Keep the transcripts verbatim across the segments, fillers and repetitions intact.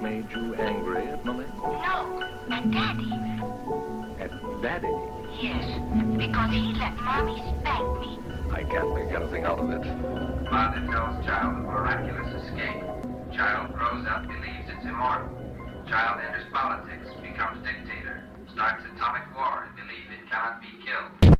made you angry at Mommy? No, at Daddy. At Daddy? Yes, because he let Mommy spank me. I can't make anything out of it. Father tells child of miraculous escape. Child grows up, believes it's immortal. Child enters politics, becomes dictator, starts atomic war, and believes it cannot be killed.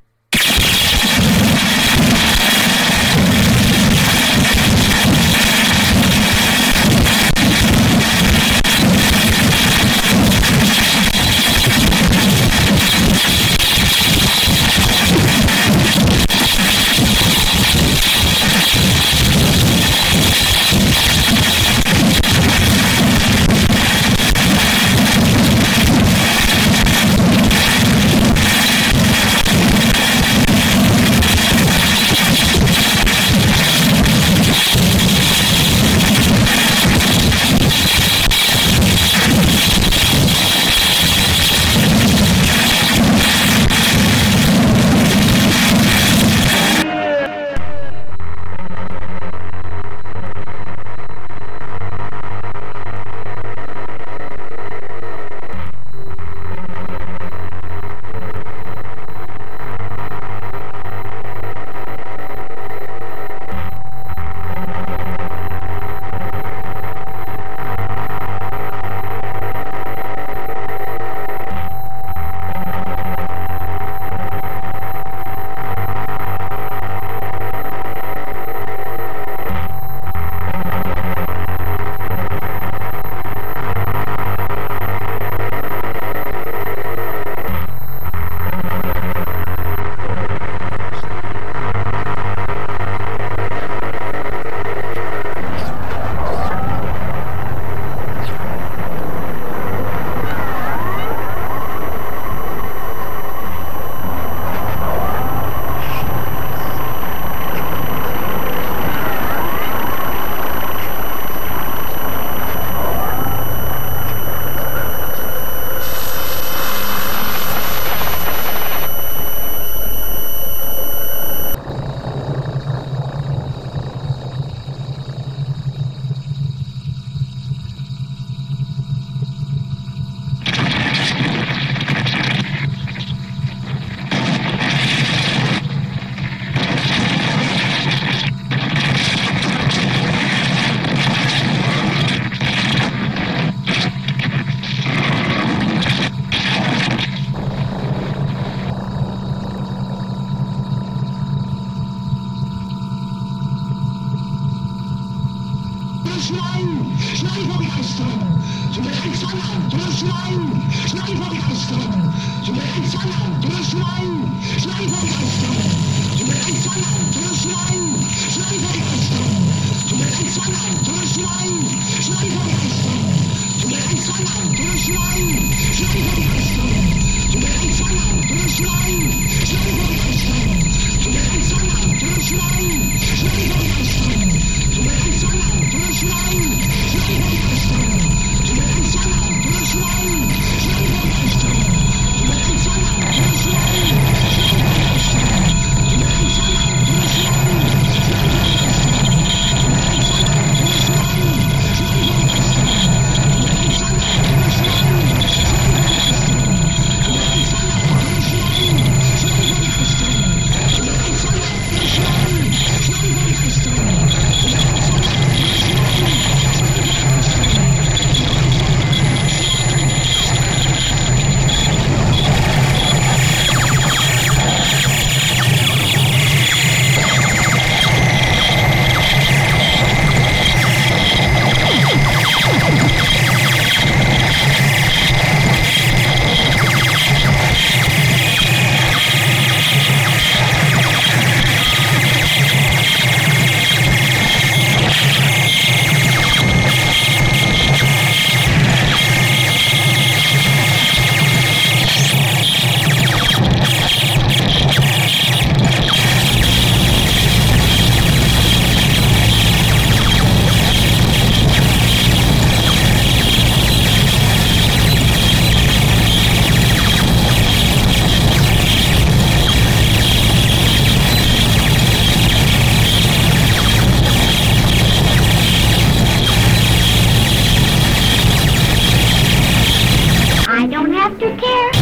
Schneien, Schneien vor Begeisterung, zum Rechtswandern, durchschneien, Schneien vor Begeisterung, zum Rechtswandern, durchschneien, Schneien vor Begeisterung, zum Rechtswandern, durchschneien, Schneien vor Begeisterung, zum Rechtswandern, durchschneien, Schneien vor Begeisterung, zum Rechtswandern, durchschneien, Schneien vor Begeisterung, zum Rechtswandern, durchschneien, Schneien vor Begeisterung, zum Rechtswandern, durchschneien, Schneien vor Begeisterung, zum Rechtswandern, durchschneien, Schneien vor Begeisterung, zum Rechtswandern, durchschneien, Schneien vor Begeisterung, zum Rechtswandern, durchschneien, Schneien vor Begeisterung, zum Rechtswandern, durchschneien, Schneien vor Begeisterung, zum Rechtswandern, durchschneien, Schneien vor Begeisterung. aftercare?